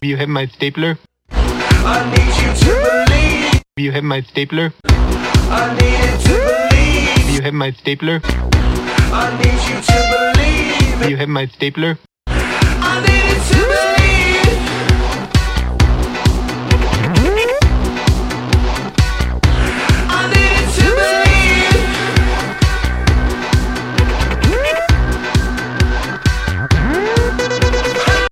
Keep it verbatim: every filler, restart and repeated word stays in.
You have my stapler. I need you to believe. You have my stapler. I need to believe. You have my stapler. I need you to believe. You have my stapler.